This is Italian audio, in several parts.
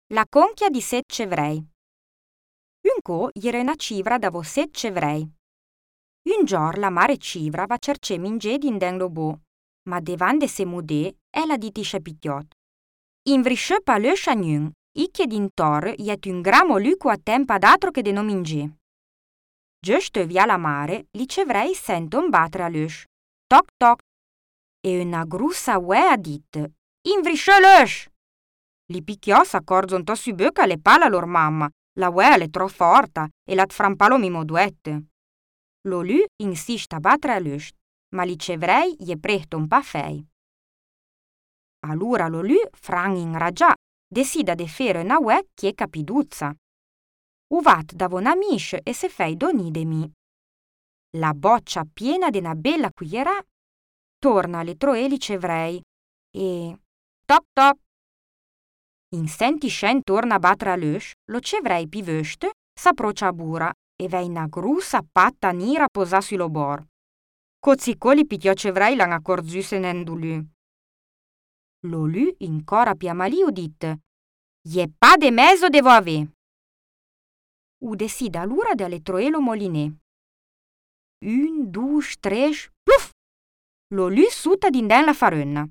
La conchia di set cevrei. Un co era una civra davo set cevrei. Un giorno la mare civra va cerce minge din den lo bo, ma devande se mudè, ella ditisce picchiot. Invrisce pa lösch a gnun, icchie din tor iet un gramo luco a tempa d'altro che de no minge. Giusto via la mare, li cevrei senton battere a lösch. Toc toc. E una grussa ue ha dit: Invrisce lösch! Li picchiò s'accorzon to su böcca le pala lor mamma, la ue è tro forta e la frampalo mimo duette. Lo lù insiste a battere a lösch, ma li cevrei gli prehton pa fei. Allora lo lù, fran inragià, decida de fere una ue che capiduzza. Uvat davo una misce e se fei doni de mi. La boccia piena de una bella cuglierà, torna alle troeli cevrei e toc toc. In senti scen torna a battere a lösch, lo cevrei pi vöste s'approccia a bura e vei una grussa patta nera posà su lo bor. Cozzicoli picchiò cevrei l'han accorzuse nendulù. Lo lù incora pia maliu dit: «Ie pa de meso devo ave». U decida l'ura de alle troelo molinè. 1, 2, 3, pluff! Lo lù suta din den la farönna.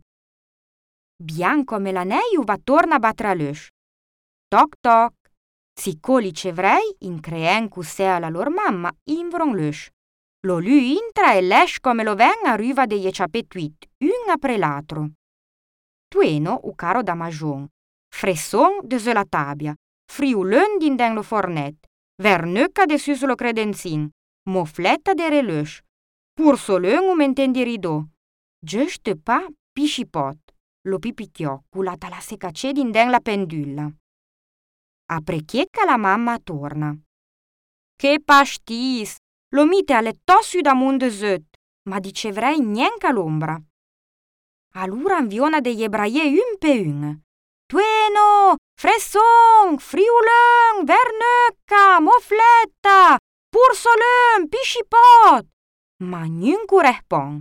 Bianco a melaneiu va torna a battere a lösch. Toc toc. Ziccoli cevrei, in creen cussea la lor mamma, invron lösch. Lo lù intra e l'esch come lo ven a ruva de ie ciapetuit, un apre l'altro. Tueno u caro da magion. Fresson de la tabia. Friulön din den lo fornet. Vernöcca de sus lo credenzin. Mofletta de relösch. Pursolön u menten di ridò. Giusto pa piscipot. Lo pipicchiò, culata la secacè din den la pendulla. Apre chiecca la mamma torna. Che pastis! Lo mite alle tossu da munde zöt, ma dicevrei nienca l'ombra. Allora inviona degli ebraie un pe un. Tueno, fresson, friulön, vernöcca, mofletta, pursolön, piscipot. Ma niuncu respon.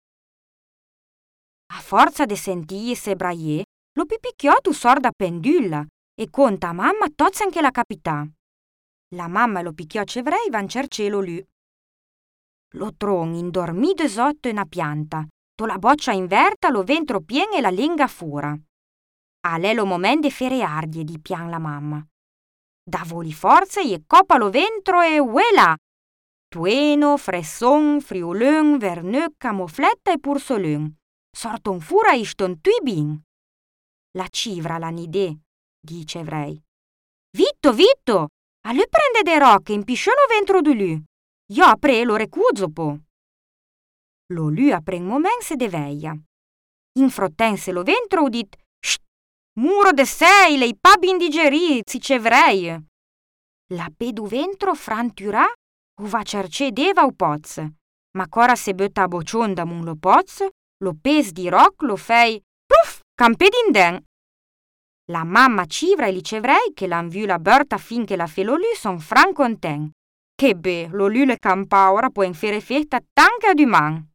A forza de sentii se braie, lo pipicchiò tu sorda pendulla e conta a mamma tozza anche la capità. La mamma e lo picchiò cevrei van cercelo lù. Lo tron indormì de sotto una pianta, to la boccia inverta, lo ventro pien e la lenga fura. A lei lo moment de fere ardie di pian la mamma. Davoli forza e copa lo ventro e uela! Tueno, fresson, friulön, vernöcca, mofletta e pursolön. Sorton fura iston tui bin. La civra la nidè, dice evrei. Vitto, vitto! A lui prende de rocche in pisciolo ventro di lui. Io apre lo recuzo po. Lo lui apre un moment se de veia. Infrottense lo ventro udit: «Sht! Muro de sei, lei pa bin digerì, si cevrei!» La pedu ventro franturà u va cerce deva u poz. Ma cora se bötta a bocion da mun lo poz, lo pes di roc lo fei puff, campè din den. La mamma civra e li cevrei che l'han vu la berta finché la fe lo lù son fran conten. Che be, lo lù le campa ora può infere festa tanche ad uman.